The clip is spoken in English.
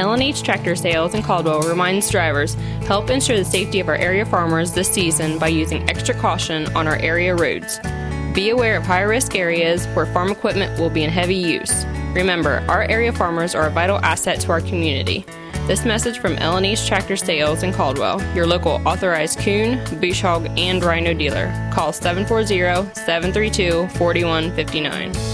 L&H Tractor Sales in Caldwell reminds drivers, help ensure the safety of our area farmers this season by using extra caution on our area roads. Be aware of high-risk areas where farm equipment will be in heavy use. Remember, our area farmers are a vital asset to our community. This message from L&H Tractor Sales in Caldwell, your local authorized coon, bush hog, and rhino dealer. Call 740-732-4159.